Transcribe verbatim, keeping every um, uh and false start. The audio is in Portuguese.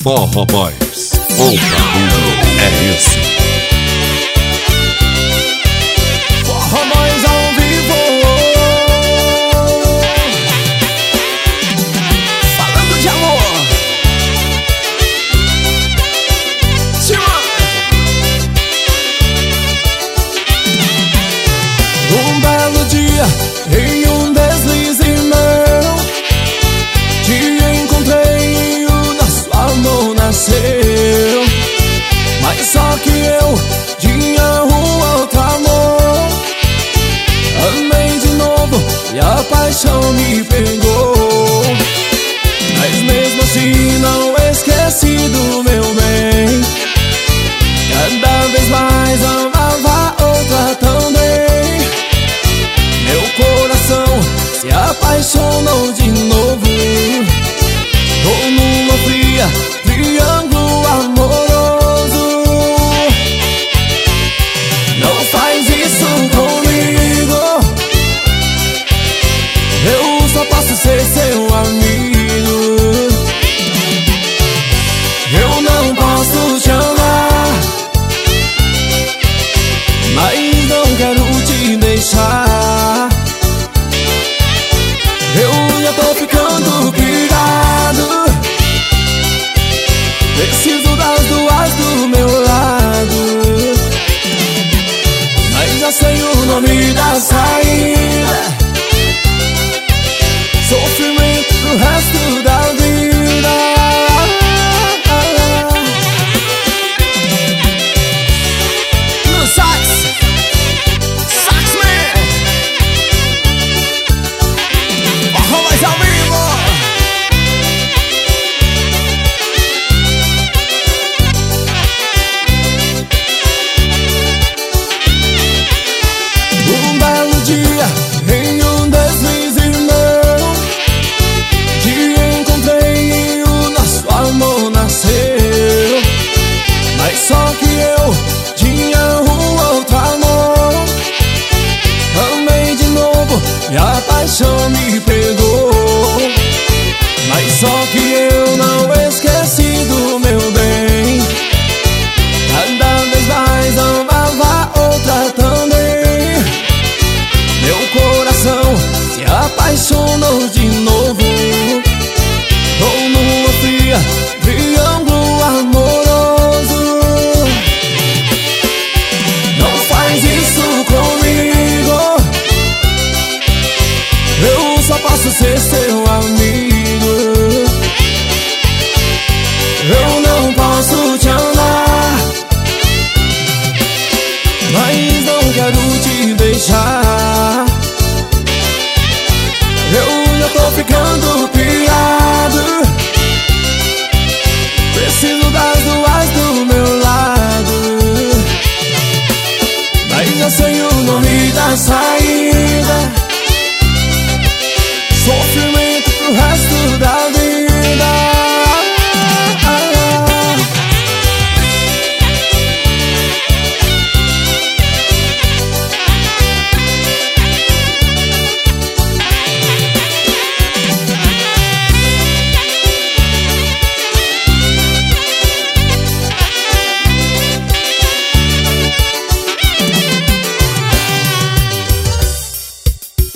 Forró Boys, o barulho é esse. Forró Boys ao vivo, falando de amor. Um belo dia, em um deslize meu, te encontrei e o nosso amor nasceu. Mas só que eu tinha um outro amor. Amei de novo e a paixão me pegou. Mas mesmo assim não esqueci do meu bem. Cada vez mais amava outra também. Meu coração se apaixonou de novo. Tô numa fria, triângulo amoroso. Não faz isso comigo, eu só posso ser seu amigo. Eu não posso te amar, mas não quero te deixar. Eu já tô ficando pirado, preciso das duas do meu lado. Mas já sei o nome da saída.